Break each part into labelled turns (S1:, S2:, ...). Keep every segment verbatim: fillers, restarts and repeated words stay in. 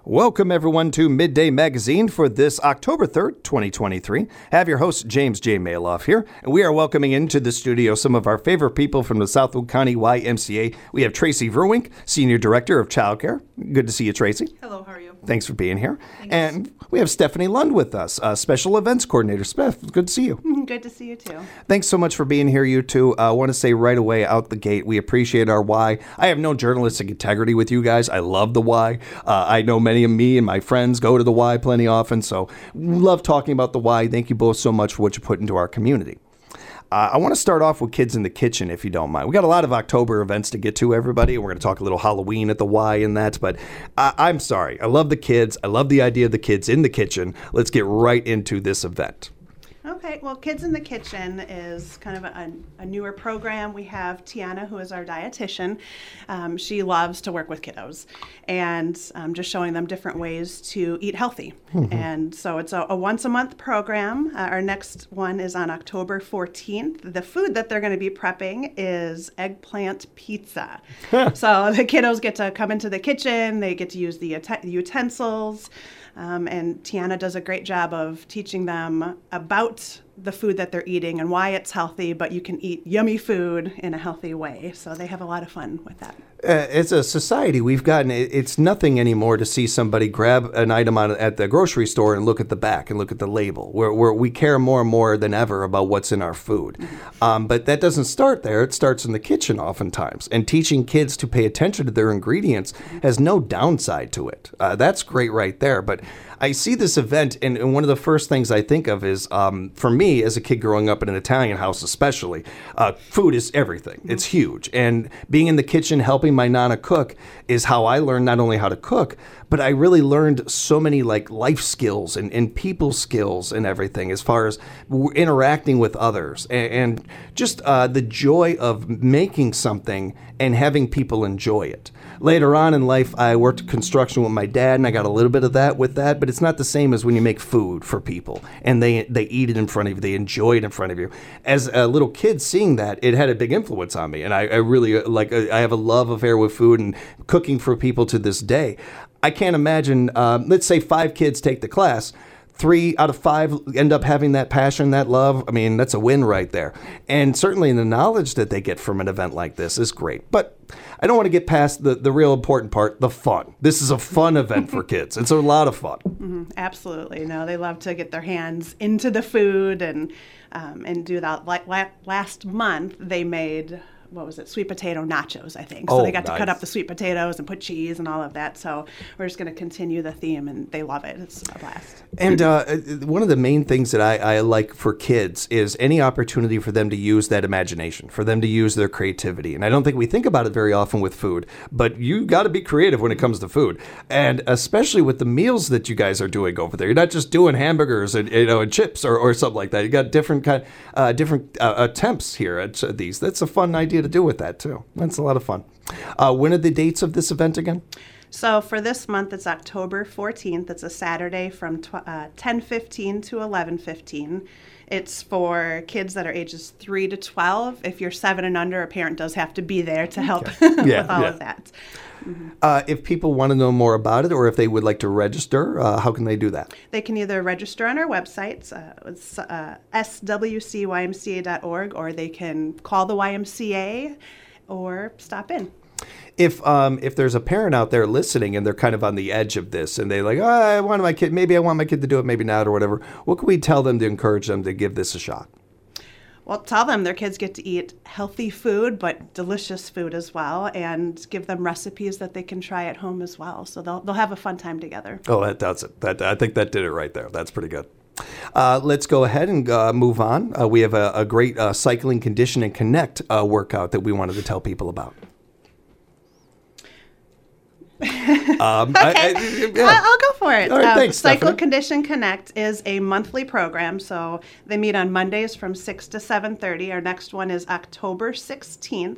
S1: Welcome, everyone, to Midday Magazine for this October third, twenty twenty-three. I have your host, James J. Maloff here, and we are welcoming into the studio some of our favorite people from the Southwood County Y M C A. We have Tracy Verwink, Senior Director of Childcare. Good to see you, Tracy.
S2: Hello, how are you?
S1: Thanks for being here.
S2: Thanks.
S1: And we have Stephanie Lund with us, uh, Special Events Coordinator. Steph, good to see you.
S2: Good to see you, too.
S1: Thanks so much for being here, you two. I uh, want to say right away out the gate, we appreciate our Y. I have no journalistic integrity with you guys. I love the Y. Uh, I know many of me and my friends go to the Y plenty often, so love talking about the Y. Thank you both so much for what you put into our community. Uh, I want to start off with Kids in the Kitchen, if you don't mind. We got a lot of October events to get to, everybody. We're going to talk a little Halloween at the Y and that, but I- I'm sorry. I love the kids. I love the idea of the kids in the kitchen. Let's get right into this event.
S2: Okay, well, Kids in the Kitchen is kind of a, a newer program. We have Tiana, who is our dietitian. Um, she loves to work with kiddos and um, just showing them different ways to eat healthy. Mm-hmm. And so it's a, a once-a-month program. Uh, our next one is on October fourteenth. The food that they're going to be prepping is eggplant pizza. So the kiddos get to come into the kitchen. They get to use the ut- utensils. Um, and Tiana does a great job of teaching them about the food that they're eating and why it's healthy, but you can eat yummy food in a healthy way. So they have a lot of fun with that.
S1: Uh, as a society, we've gotten, it's nothing anymore to see somebody grab an item on, at the grocery store and look at the back and look at the label. Where where we care more and more than ever about what's in our food. Mm-hmm. Um, but that doesn't start there. It starts in the kitchen oftentimes. And teaching kids to pay attention to their ingredients has no downside to it. Uh, that's great right there. But I see this event, and, and one of the first things I think of is, um, for me, as a kid growing up in an Italian house especially, uh, food is everything. Mm-hmm. It's huge. And being in the kitchen, helping my Nana cook is how I learned not only how to cook, but I really learned so many like life skills and, and people skills and everything as far as interacting with others and, and just uh, the joy of making something and having people enjoy it. Later on in life, I worked construction with my dad, and I got a little bit of that with that, but it's not the same as when you make food for people, and they they eat it in front of you, they enjoy it in front of you. As a little kid seeing that, it had a big influence on me, and I, I really, like, I have a love affair with food and cooking for people to this day. I can't imagine, um, let's say five kids take the class. Three out of five end up having that passion, that love. I mean, that's a win right there. And certainly the knowledge that they get from an event like this is great. But I don't want to get past the, the real important part, the fun. This is a fun event for kids. It's a lot of fun.
S2: Mm-hmm. Absolutely. No, they love to get their hands into the food and um, and do that. Like last month, they made... what was it, sweet potato nachos, I think. So
S1: oh,
S2: they got
S1: nice.
S2: to cut up the sweet potatoes and put cheese and all of that. So we're just going to continue the theme, and they love it. It's a blast.
S1: And uh, one of the main things that I, I like for kids is any opportunity for them to use that imagination, for them to use their creativity. And I don't think we think about it very often with food, but you got to be creative when it comes to food. And especially with the meals that you guys are doing over there. You're not just doing hamburgers and, you know, and chips or, or something like that. You got different kind, uh, different uh, attempts here at these. That's a fun idea to do with that too. That's a lot of fun. Uh, when are the dates of this event again?
S2: So for this month, it's October fourteenth. It's a Saturday from tw- uh, ten fifteen to eleven fifteen. It's for kids that are ages three to twelve. If you're seven and under, a parent does have to be there to help
S1: okay. yeah,
S2: with all
S1: yeah.
S2: of that. Mm-hmm.
S1: Uh, if people want to know more about it, or if they would like to register, uh, how can they do that?
S2: They can either register on our website, uh, it's uh, s w c y m c a dot org, or they can call the Y M C A or stop in.
S1: If um if there's a parent out there listening and they're kind of on the edge of this and they're like, oh, I want my kid, maybe I want my kid to do it, maybe not, or whatever, what can we tell them to encourage them to give this a shot?
S2: Well, tell them their kids get to eat healthy food, but delicious food as well, and give them recipes that they can try at home as well. So they'll they'll have a fun time together.
S1: Oh, that does it. That I think that did it right there. That's pretty good. Uh, let's go ahead and uh, move on. Uh, we have a, a great uh, Cycling Condition and Connect uh, workout that we wanted to tell people about.
S2: um, okay, I, I, yeah. I'll go for it.
S1: All right,
S2: um,
S1: thanks,
S2: Cycle
S1: Stephanie.
S2: Condition Connect is a monthly program, so they meet on Mondays from six to seven thirty. Our next one is October sixteenth,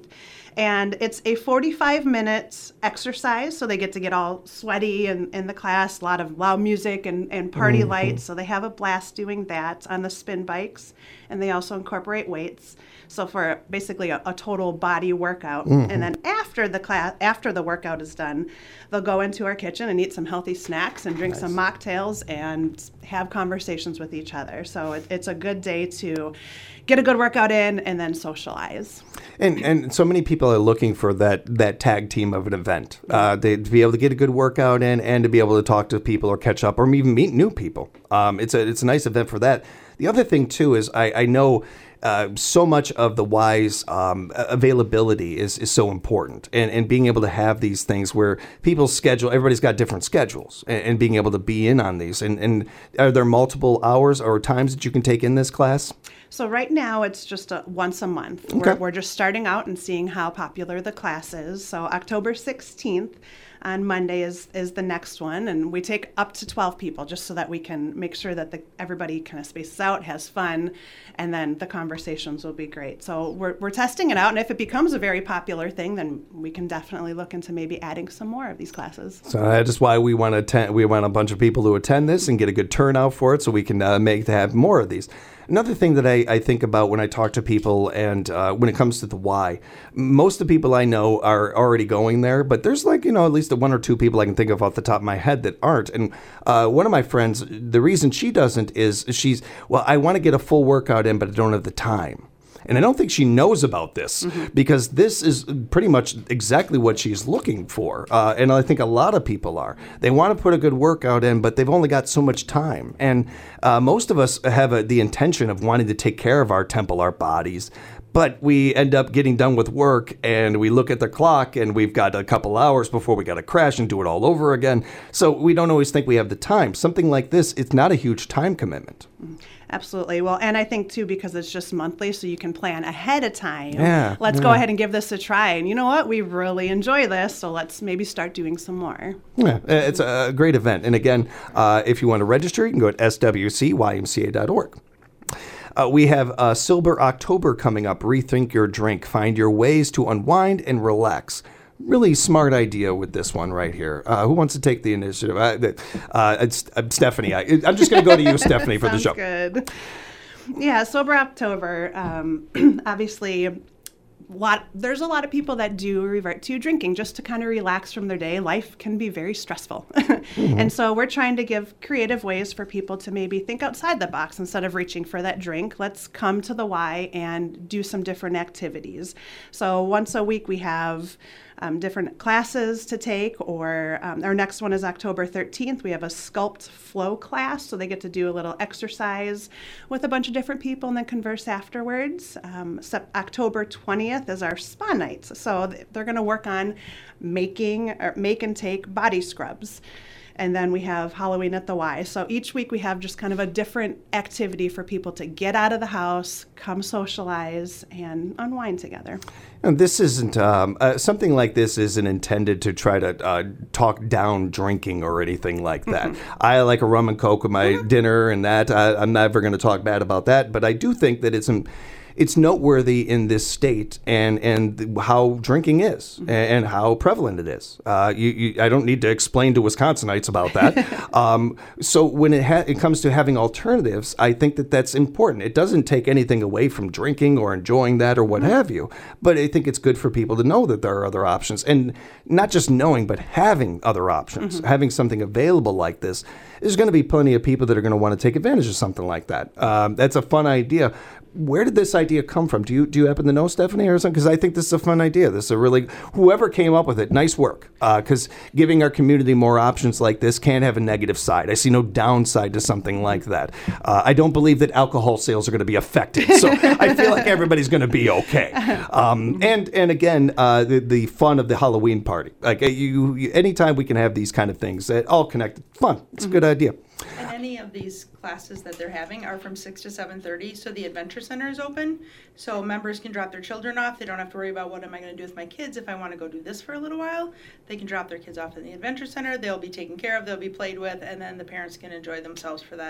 S2: And it's a forty-five minute exercise, so they get to get all sweaty in, in the class, a lot of loud music and, and party mm-hmm. lights. So they have a blast doing that on the spin bikes, and they also incorporate weights. So for basically a, a total body workout. Mm-hmm. And then after the class, after the workout is done, they'll go into our kitchen and eat some healthy snacks and drink nice. some mocktails and have conversations with each other. So it, it's a good day to get a good workout in and then socialize.
S1: And and so many people are looking for that that tag team of an event. Uh, they, to be able to get a good workout in and to be able to talk to people or catch up or even meet new people. Um, it's a it's a nice event for that. The other thing too is I, I know uh, so much of the Y's um, availability is, is so important, and, and being able to have these things where people's schedule, everybody's got different schedules, and, and being able to be in on these. And, and are there multiple hours or times that you can take in this class?
S2: So right now it's just a, once a month.
S1: Okay.
S2: We're, we're just starting out and seeing how popular the class is. So October sixteenth on Monday is, is the next one, and we take up to twelve people just so that we can make sure that the, everybody kind of spaces out, has fun, and then the conversations will be great. So we're, we're testing it out, and if it becomes a very popular thing, then we can definitely look into maybe adding some more of these classes.
S1: So that is why we want to attend, we want a bunch of people to attend this and get a good turnout for it so we can uh, make to have more of these. Another thing that I, I think about when I talk to people and uh, when it comes to the Y, most of the people I know are already going there, but there's like, you know, at least the one or two people I can think of off the top of my head that aren't. And uh, one of my friends, the reason she doesn't is she's, well, I want to get a full workout in, but I don't have the time. And I don't think she knows about this mm-hmm. because this is pretty much exactly what she's looking for. Uh, and I think a lot of people are. They want to put a good workout in, but they've only got so much time. And uh, most of us have a, the intention of wanting to take care of our temple, our bodies. But we end up getting done with work and we look at the clock and we've got a couple hours before we got to crash and do it all over again. So we don't always think we have the time. Something like this, it's not a huge time commitment.
S2: Absolutely. Well, and I think, too, because it's just monthly, so you can plan ahead of time.
S1: Yeah,
S2: let's
S1: yeah.
S2: go ahead and give this a try. And you know what? We really enjoy this, so let's maybe start doing some more.
S1: Yeah, it's a great event. And again, uh, if you want to register, you can go to S W C Y M C A dot org. Uh, we have uh, Sober October coming up. Rethink your drink. Find your ways to unwind and relax. Really smart idea with this one right here. Uh, who wants to take the initiative? Uh, uh, it's uh, Stephanie. I, I'm just going to go to you, Stephanie, for the show.
S2: Good. Yeah, Sober October. Um, obviously, lot there's a lot of people that do revert to drinking just to kind of relax from their day. Life can be very stressful. mm-hmm. And so we're trying to give creative ways for people to maybe think outside the box instead of reaching for that drink. Let's come to the Y and do some different activities. So once a week we have Um, different classes to take, or um, our next one is October thirteenth. We have a sculpt flow class, so they get to do a little exercise with a bunch of different people and then converse afterwards. Um, sep- October twentieth is our spa nights, so th- they're going to work on making or make and take body scrubs. And then we have Halloween at the Y. So each week we have just kind of a different activity for people to get out of the house, come socialize, and unwind together.
S1: And this isn't, um, uh, something like this isn't intended to try to uh, talk down drinking or anything like that. Mm-hmm. I like a rum and Coke with my mm-hmm. dinner and that. I, I'm never going to talk bad about that. But I do think that it's an It's noteworthy in this state and, and how drinking is mm-hmm. and how prevalent it is. Uh, you, you, I don't need to explain to Wisconsinites about that. um, so when it, ha- it comes to having alternatives, I think that that's important. It doesn't take anything away from drinking or enjoying that or what mm-hmm. have you. But I think it's good for people to know that there are other options. And not just knowing, but having other options. Mm-hmm. Having something available like this. There's going to be plenty of people that are going to want to take advantage of something like that. Um, that's a fun idea. Where did this idea come from? Do you do you happen to know, Stephanie, or something? Because I think this is a fun idea. This is a really, whoever came up with it, nice work. Because uh, giving our community more options like this can't have a negative side. I see no downside to something like that. Uh, I don't believe that alcohol sales are going to be affected. So I feel like everybody's going to be okay. Um, and and again, uh, the, the fun of the Halloween party. Like you, you, anytime we can have these kind of things, that all connected, fun. It's a good idea.
S3: And any of these classes that they're having are from six to seven thirty, so the Adventure Center is open. So members can drop their children off. They don't have to worry about what am I going to do with my kids if I want to go do this for a little while. They can drop their kids off in the Adventure Center. They'll be taken care of. They'll be played with, and then the parents can enjoy themselves for that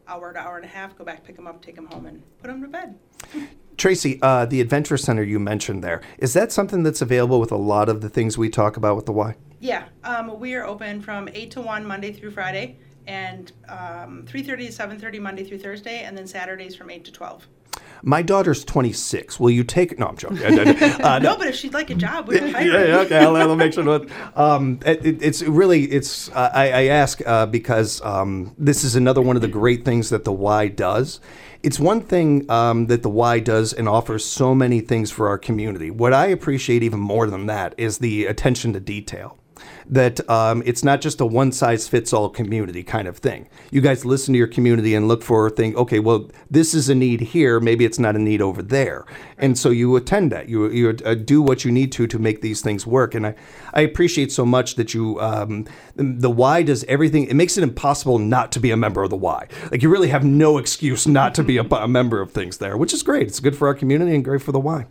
S3: hour to hour and a half, go back, pick them up, take them home, and put them to bed.
S1: Tracy, uh, the Adventure Center you mentioned there, is that something that's available with a lot of the things we talk about with the Y?
S3: Yeah, um, we are open from eight to one Monday through Friday, and um, three thirty to seven thirty Monday through Thursday, and then Saturdays from eight to twelve.
S1: My daughter's twenty-six. Will you take? No, I'm joking. Uh,
S3: no, but if she'd like a job, we would hire
S1: yeah,
S3: her.
S1: yeah, okay, I'll, I'll make sure. To, um, it, it's really, it's. Uh, I, I ask uh, because um, this is another one of the great things that the Y does. It's one thing um, that the Y does and offers so many things for our community. What I appreciate even more than that is the attention to detail. That um, it's not just a one-size-fits-all community kind of thing. You guys listen to your community and look for a thing, okay, well, this is a need here, maybe it's not a need over there. And so you attend that. You you uh, do what you need to to make these things work. And I, I appreciate so much that you, um, the Y does everything. It makes it impossible not to be a member of the Y. Like, you really have no excuse not to be a, a member of things there, which is great. It's good for our community and great for the Y.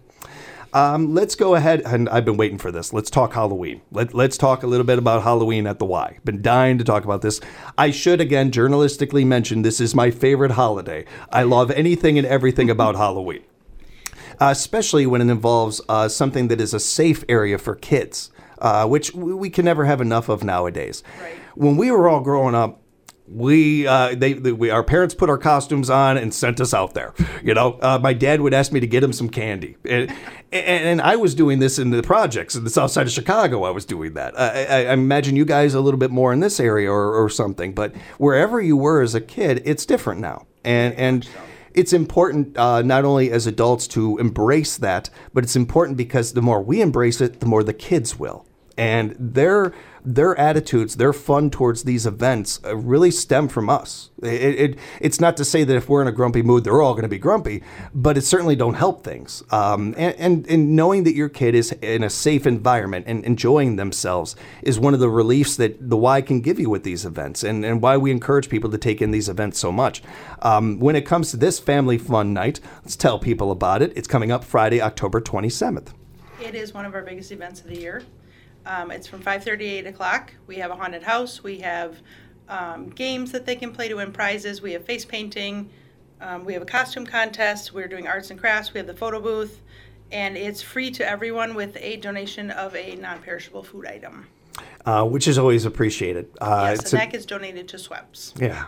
S1: Um, let's go ahead, and I've been waiting for this. Let's talk Halloween. Let, let's talk a little bit about Halloween at the Y. Been dying to talk about this. I should, again, journalistically mention this is my favorite holiday. I love anything and everything about Halloween, uh, especially when it involves uh, something that is a safe area for kids, uh, which we can never have enough of nowadays.
S3: Right.
S1: When we were all growing up, We, uh, they, they, we, our parents put our costumes on and sent us out there. You know, uh, my dad would ask me to get him some candy, and, and, and I was doing this in the projects in the south side of Chicago. I was doing that. I, I, I imagine you guys a little bit more in this area or, or something, but wherever you were as a kid, it's different now, and and. It's important uh, not only as adults to embrace that, but it's important because the more we embrace it, the more the kids will. And their their attitudes, their fun towards these events uh, really stem from us. It, it It's not to say that if we're in a grumpy mood, they're all going to be grumpy, but it certainly don't help things. Um, and, and, and knowing that your kid is in a safe environment and enjoying themselves is one of the reliefs that the Y can give you with these events, and, and why we encourage people to take in these events so much. Um, when it comes to this family fun night, let's tell people about it. It's coming up Friday, October twenty-seventh.
S3: It is one of our biggest events of the year. Um, it's from five thirty to eight o'clock. We have a haunted house. We have um, games that they can play to win prizes. We have face painting. Um, we have a costume contest. We're doing arts and crafts. We have the photo booth. And it's free to everyone with a donation of a non-perishable food item.
S1: Uh, which is always appreciated. Uh,
S3: yes, and that gets donated to SWEPS.
S1: Yeah,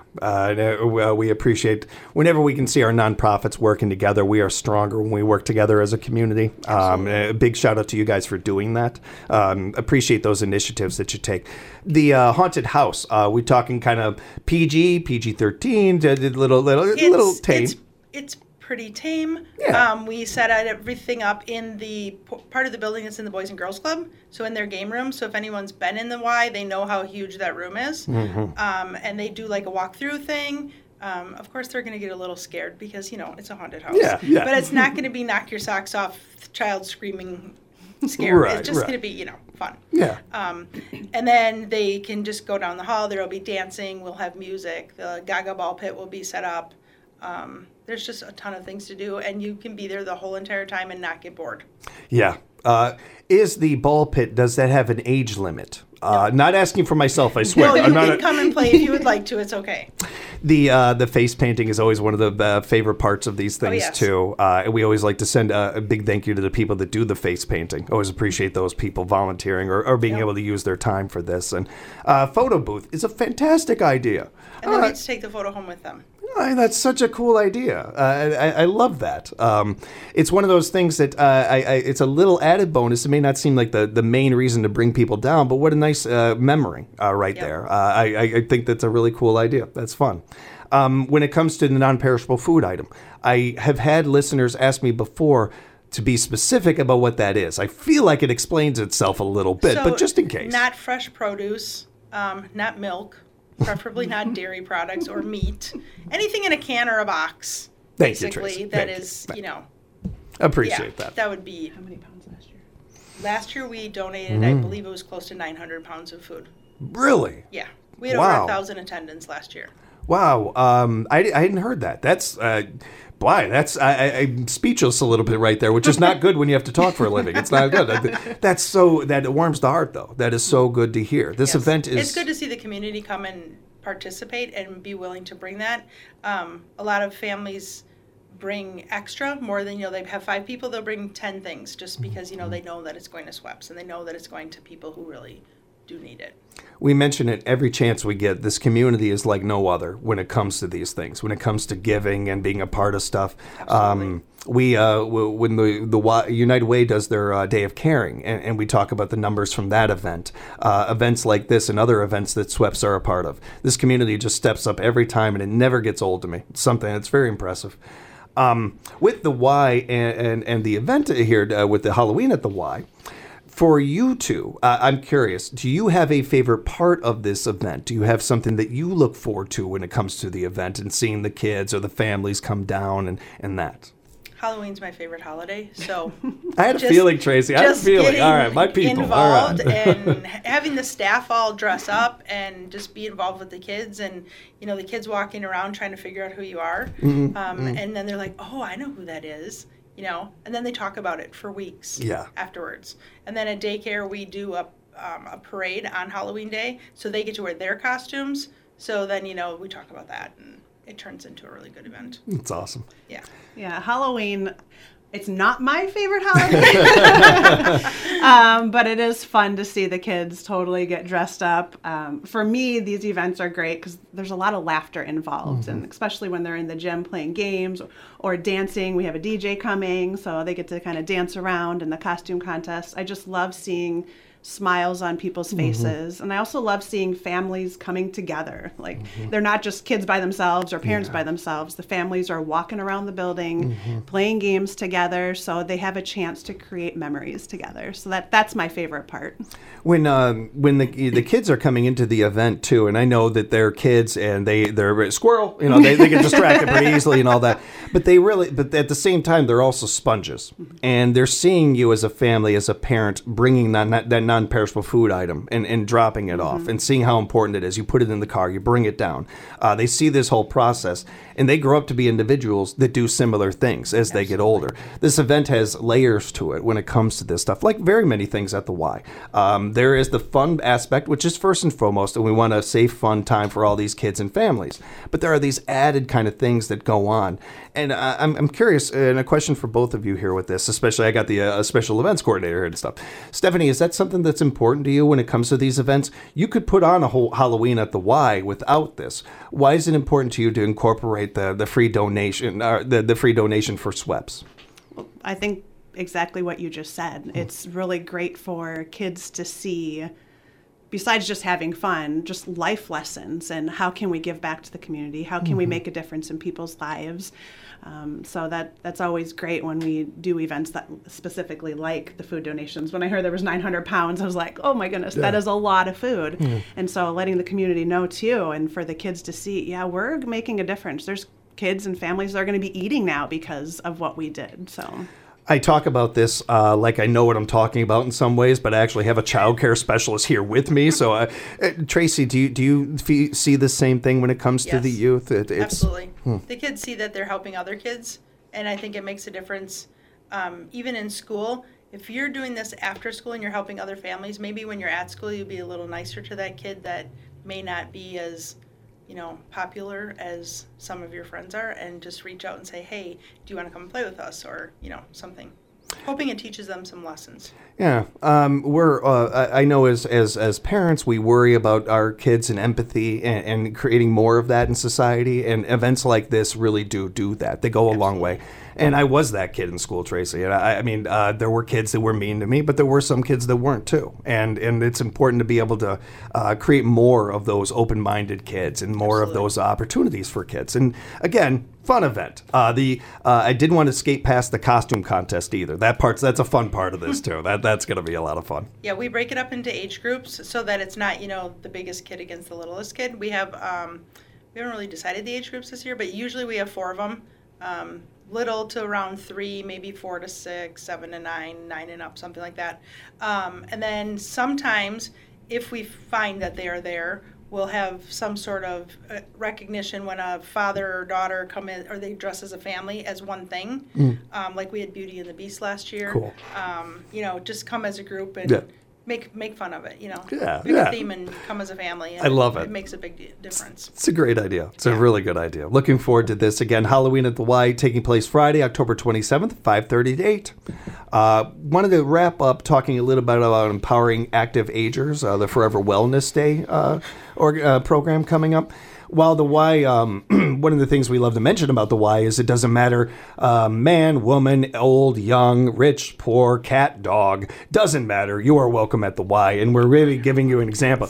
S1: uh, we appreciate whenever we can see our nonprofits working together. We are stronger when we work together as a community. Um, a big shout out to you guys for doing that. Um, appreciate those initiatives that you take. The uh, haunted house. Uh, we talking kind of P G, P G thirteen, little little
S3: it's,
S1: little tame.
S3: It's, it's pretty tame.
S1: Yeah.
S3: Um, we set everything up in the p- part of the building that's in the Boys and Girls Club, so in their game room. So if anyone's been in the Y, they know how huge that room is. Mm-hmm. Um, and they do like a walkthrough thing. Um, of course, they're going to get a little scared because, you know, it's a haunted house.
S1: Yeah, yeah.
S3: But it's not going to be knock your socks off, child screaming scared.
S1: Right,
S3: it's just
S1: right.
S3: going to be, you know, fun.
S1: Yeah.
S3: Um, and then they can just go down the hall. There will be dancing. We'll have music. The Gaga ball pit will be set up. Um, there's just a ton of things to do, and you can be there the whole entire time and not get bored.
S1: Yeah. Uh, is the ball pit, does that have an age limit? Uh, not asking for myself, I swear.
S3: No, you
S1: I'm not
S3: can
S1: a,
S3: come and play if you would like to. It's okay.
S1: The uh, the face painting is always one of the uh, favorite parts of these things,
S3: oh, yes.
S1: too. Uh, and we always like to send a, a big thank you to the people that do the face painting. Always appreciate those people volunteering or, or being
S3: yep.
S1: able to use their time for this. And uh, photo booth is a fantastic idea.
S3: And then
S1: uh,
S3: we get to take the photo home with them.
S1: Oh, that's such a cool idea. Uh, I, I love that. Um, it's one of those things that uh, I, I, it's a little added bonus. It may not seem like the, the main reason to bring people down, but what a nice uh, memory uh, right
S3: yep.
S1: there. Uh, I, I think that's a really cool idea. That's fun. Um, when it comes to the non-perishable food item, I have had listeners ask me before to be specific about what that is. I feel like it explains itself a little bit,
S3: so
S1: but just in case.
S3: Not fresh produce, um, not milk, preferably not dairy products or meat. Anything in a can or a box,
S1: Thank you,
S3: basically,
S1: Tracy.
S3: that
S1: Thank
S3: is,
S1: you.
S3: you know.
S1: Appreciate
S3: yeah,
S1: that.
S3: That would be.
S2: How many pounds last year?
S3: Last year we donated,
S1: Mm.
S3: I believe it was close to nine hundred pounds of food.
S1: Really?
S3: Yeah. We had
S1: Wow.
S3: over one thousand attendants last year.
S1: Wow, um, I, I hadn't heard that. That's, uh, boy, that's, I, I, I'm speechless a little bit right there, which is not good when you have to talk for a living. It's not good. That's so, that it warms the heart, though. That is so good to hear. This
S3: Yes.
S1: event is...
S3: It's good to see the community come and participate and be willing to bring that. Um, a lot of families bring extra, more than, you know, they have five people, they'll bring ten things just because, you know, they know that it's going to SWEPS and they know that it's going to people who really do need it.
S1: We mention it every chance we get. This community is like no other when it comes to these things, when it comes to giving and being a part of stuff. Um, we uh, w- when the the w- United Way does their uh, Day of Caring, and, and we talk about the numbers from that event, uh, events like this and other events that SWEPS are a part of. This community just steps up every time, and it never gets old to me. It's something that's very impressive. Um, with the Y and, and, and the event here uh, with the Halloween at the Y, for you two, uh, I'm curious, do you have a favorite part of this event? Do you have something that you look forward to when it comes to the event and seeing the kids or the families come down and, and that?
S3: Halloween's my favorite holiday, so
S1: I had a
S3: just,
S1: feeling, Tracy. I had a feeling. All right, my people.
S3: Involved
S1: all right.
S3: and having the staff all dress up and just be involved with the kids, and you know the kids walking around trying to figure out who you are,
S1: Mm-hmm.
S3: um,
S1: Mm-hmm.
S3: and then they're like, "Oh, I know who that is," you know, and then they talk about it for weeks.
S1: Yeah.
S3: Afterwards, and then at daycare we do a um, a parade on Halloween Day, so they get to wear their costumes. So then you know we talk about that, and it turns into a really good event.
S1: It's awesome.
S3: Yeah.
S2: Yeah, Halloween, it's not my favorite holiday, um, but it is fun to see the kids totally get dressed up. Um, for me, these events are great because there's a lot of laughter involved, mm-hmm. and especially when they're in the gym playing games or, or dancing. We have a D J coming, so they get to kind of dance around in the costume contest. I just love seeing smiles on people's faces. Mm-hmm. And I also love seeing families coming together. Like, mm-hmm. they're not just kids by themselves or parents yeah. by themselves. The families are walking around the building, mm-hmm. playing games together, so they have a chance to create memories together. So that that's my favorite part.
S1: When um, when the the kids are coming into the event too, and I know that they're kids and they they're squirrel, you know, they, they get distracted pretty easily and all that. But they really, but at the same time, they're also sponges, mm-hmm. and they're seeing you as a family, as a parent, bringing that that, that non-perishable food item and, and dropping it mm-hmm. off and seeing how important it is. You put it in the car, you bring it down. Uh, they see this whole process, and they grow up to be individuals that do similar things as Absolutely. They get older. This event has layers to it when it comes to this stuff, like very many things at the Y. Um, there is the fun aspect, which is first and foremost, and we want a safe, fun time for all these kids and families. But there are these added kind of things that go on. And uh, I'm, I'm curious, and a question for both of you here with this, especially I got the uh, special events coordinator here and stuff. Stephanie, is that something that's important to you when it comes to these events? You could put on a whole Halloween at the Y without this. Why is it important to you to incorporate the, the free donation, uh, the, the free donation for SWEPS?
S2: Well, I think exactly what you just said. Mm. It's really great for kids to see, besides just having fun, just life lessons and how can we give back to the community? How can mm-hmm. we make a difference in people's lives? Um, so that that's always great when we do events that specifically like the food donations. When I heard there was nine hundred pounds, I was like, oh my goodness, yeah. that is a lot of food. Mm. And so letting the community know too, and for the kids to see, yeah, we're making a difference. There's kids and families that are going to be eating now because of what we did. So
S1: I talk about this uh, like I know what I'm talking about in some ways, but I actually have a child care specialist here with me. So, uh, uh, Tracy, do you do you fee- see the same thing when it comes
S3: yes,
S1: to the youth? It, it's,
S3: absolutely.
S1: Hmm.
S3: The kids see that they're helping other kids, and I think it makes a difference. Um, even in school, if you're doing this after school and you're helping other families, maybe when you're at school, you'll be a little nicer to that kid that may not be as, you know, popular as some of your friends are, and just reach out and say, hey, do you want to come play with us, or, you know, something. Hoping it teaches them some lessons.
S1: Yeah, um, we're. Uh, I know as as as parents, we worry about our kids and empathy and, and creating more of that in society. And events like this really do do that. They go a Absolutely. Long way. And I was that kid in school, Tracy. And I, I mean, uh, there were kids that were mean to me, but there were some kids that weren't too. And and it's important to be able to uh, create more of those open-minded kids and more Absolutely. Of those opportunities for kids. And again, fun event. Uh, the uh, I didn't want to skate past the costume contest either. That part's that's a fun part of this too. That that's going to be a lot of fun.
S3: Yeah, we break it up into age groups so that it's not, you know, the biggest kid against the littlest kid. We have um, we haven't really decided the age groups this year, but usually we have four of them. Um, little to around three, maybe four to six, seven to nine, nine and up, something like that. Um, and then sometimes, if we find that they are there, we'll have some sort of uh, recognition when a father or daughter come in, or they dress as a family as one thing. Mm. Um, like we had Beauty and the Beast last year.
S1: Cool.
S3: Um, you know, just come as a group and
S1: yeah.
S3: make make fun of it, you know.
S1: Yeah,
S3: Pick
S1: yeah.
S3: a theme and come as a family. And
S1: I love it.
S3: It makes a big di- difference.
S1: It's a great idea. It's a really good idea. Looking forward to this. Again, Halloween at the Y taking place Friday, October twenty-seventh, five thirty to eight. Uh, wanted to wrap up talking a little bit about empowering active agers, uh, the Forever Wellness Day uh, or, uh, program coming up. While the Y, um, one of the things we love to mention about the Y is it doesn't matter uh, man, woman, old, young, rich, poor, cat, dog, doesn't matter. You are welcome at the Y, and we're really giving you an example,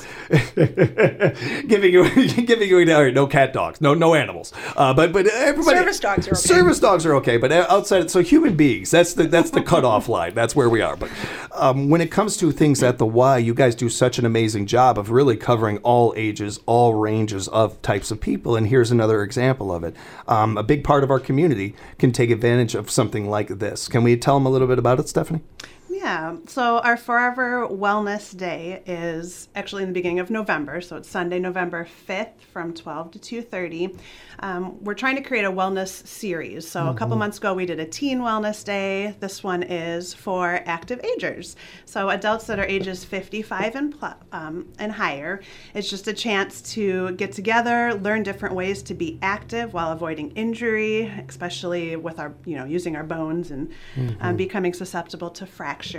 S1: giving you giving you all right, no cat dogs, no no animals, uh, but but everybody
S3: Service dogs are okay.
S1: Service dogs are okay, but outside, so human beings, that's the that's the cutoff line. That's where we are. But um, when it comes to things at the Y, you guys do such an amazing job of really covering all ages, all ranges of types of people, and here's another example of it. Um, a big part of our community can take advantage of something like this. Can we tell them a little bit about it, Stephanie?
S2: Yeah, so our Forever Wellness Day is actually in the beginning of November, so it's Sunday, November fifth from twelve to two thirty. Um, we're trying to create a wellness series. So mm-hmm. a couple months ago we did a Teen Wellness Day. This one is for active agers, so adults that are ages fifty-five and, pl- um, and higher. It's just a chance to get together, learn different ways to be active while avoiding injury, especially with our, you know, using our bones and mm-hmm. um, becoming susceptible to fractures.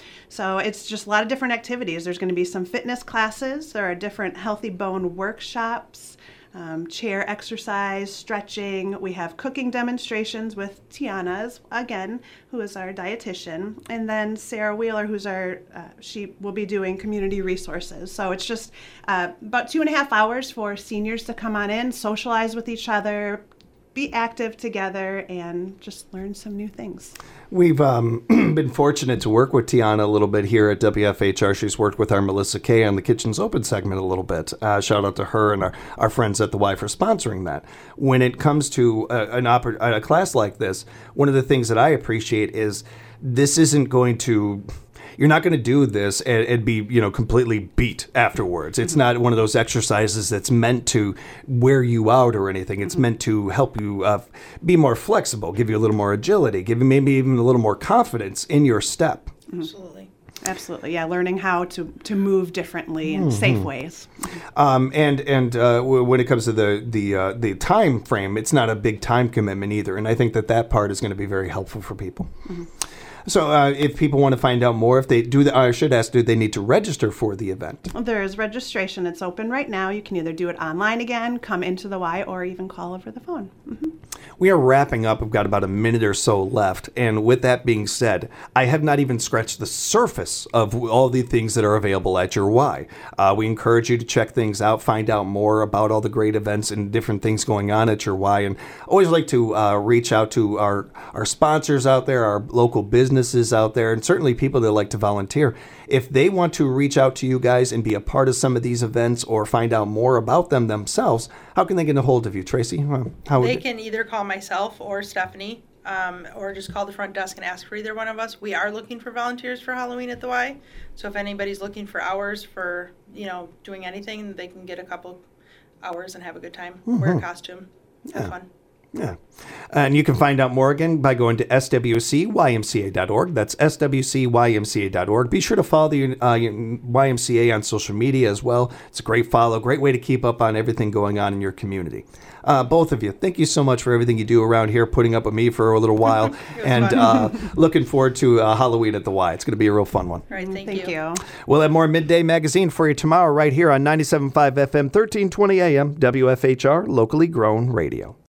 S2: So it's just a lot of different activities. There's going to be some fitness classes. There are different healthy bone workshops, um, chair exercise, stretching. We have cooking demonstrations with Tiana, again, who is our dietitian. And then Sarah Wheeler, who's our, uh, she will be doing community resources. So it's just uh, about two and a half hours for seniors to come on in, socialize with each other, be active together, and just learn some new things.
S1: We've um, been fortunate to work with Tiana a little bit here at W F H R. She's worked with our Melissa Kay on the Kitchens Open segment a little bit. Uh, shout out to her and our, our friends at the Y for sponsoring that. When it comes to a, an oper- a class like this, one of the things that I appreciate is this isn't going to... You're not going to do this and, and be, you know, completely beat afterwards. It's mm-hmm. not one of those exercises that's meant to wear you out or anything. It's mm-hmm. meant to help you uh, be more flexible, give you a little more agility, give you maybe even a little more confidence in your step.
S3: Absolutely.
S2: Absolutely, yeah. Learning how to, to move differently in mm-hmm. safe ways.
S1: Um, and and uh, w- when it comes to the the uh, the time frame, it's not a big time commitment either. And I think that that part is going to be very helpful for people. Mm-hmm. So uh, if people want to find out more, if they do, the, I should ask, do they need to register for the event?
S2: There is registration. It's open right now. You can either do it online again, come into the Y, or even call over the phone. Mm-hmm.
S1: We are wrapping up. We've got about a minute or so left. And with that being said, I have not even scratched the surface of all the things that are available at your Y. Uh, we encourage you to check things out, find out more about all the great events and different things going on at your Y. And always like to uh, reach out to our, our sponsors out there, our local businesses out there, and certainly people that like to volunteer. If they want to reach out to you guys and be a part of some of these events or find out more about them themselves, how can they get a hold of you, Tracy? How would
S3: they
S1: they
S3: can either call myself or Stephanie, um, or just call the front desk and ask for either one of us. We are looking for volunteers for Halloween at the Y, so if anybody's looking for hours for, you know, doing anything, they can get a couple hours and have a good time, mm-hmm. wear a costume, have
S1: yeah.
S3: fun.
S1: Yeah. And you can find out more again by going to S W C Y M C A dot org. That's S W C Y M C A dot org. Be sure to follow the uh, Y M C A on social media as well. It's a great follow, great way to keep up on everything going on in your community. Uh, both of you, thank you so much for everything you do around here, putting up with me for a little while, and uh, looking forward to uh, Halloween at the Y. It's going to be a real fun one.
S3: All right, thank,
S2: thank you.
S3: you.
S1: We'll have more Midday Magazine for you tomorrow right here on ninety-seven point five F M, thirteen twenty A M, W F H R, locally grown radio.